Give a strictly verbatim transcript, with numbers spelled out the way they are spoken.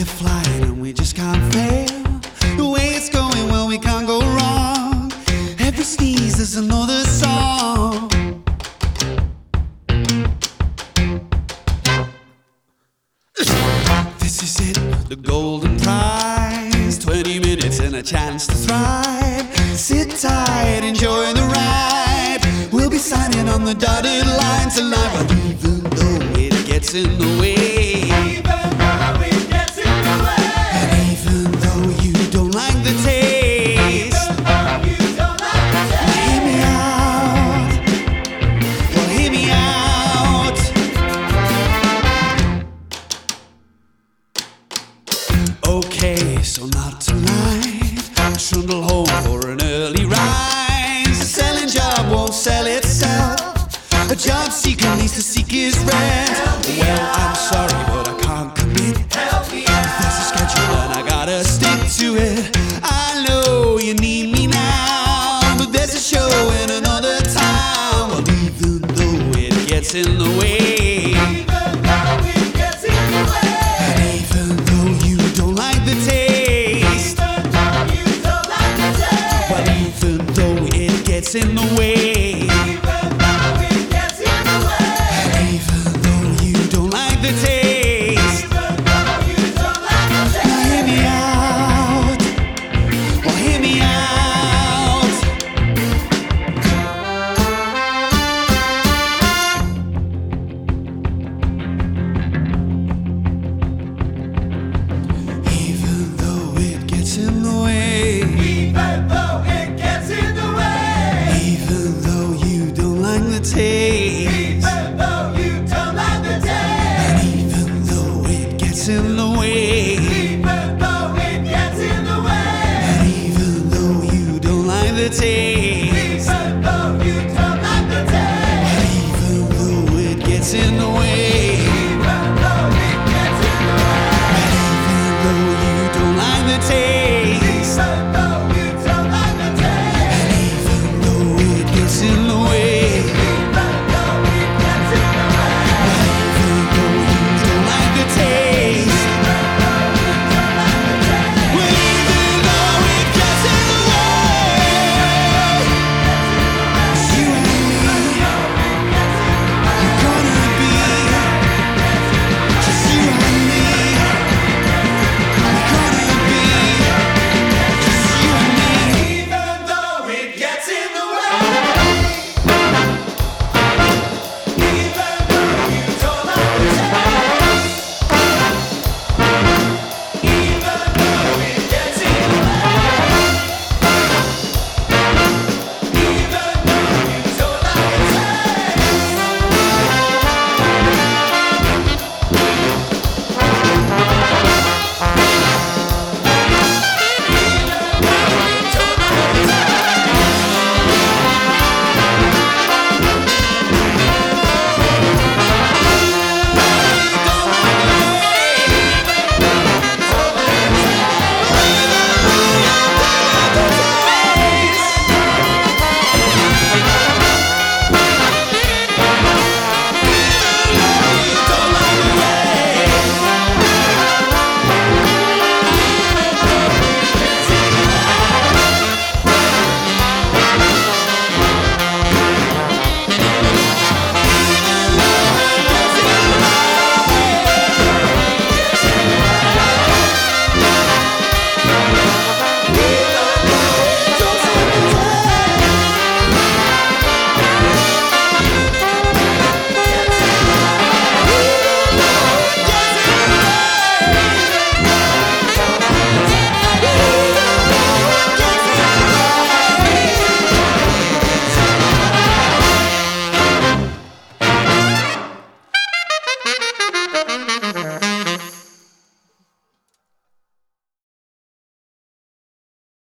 we're flying and we just can't fail. The way it's going, well, we can't go wrong. Every sneeze is another song. This is it, the golden prize. Twenty minutes and a chance to thrive. Sit tight, enjoy the ride. We'll be signing on the dotted line tonight. But even though it gets in the way, Even though it gets in the way, and even though you don't like the taste, even though you don't like the taste, hear me out. Well, hear me out. Okay, so not tonight. Trundle home for an early rise. A selling job won't sell itself. A job seeker needs to seek his rent. Well, I'm sorry, but I can't commit. help me out. There's a schedule and I gotta stick to it. I know you need me now, but there's a show in another town. Well, even though it gets in the way, Even though it gets in the way, and even though you don't like the taste, even though you don't like the taste, but even though it gets in the way, even though it gets in the way, and even though you don't like the taste, even though you don't like the now taste, hear me out. Well, hear me out. Even though it gets in the way, even though it gets in the way, even though you don't like the taste, even though you don't like the taste, and even though it gets in the way,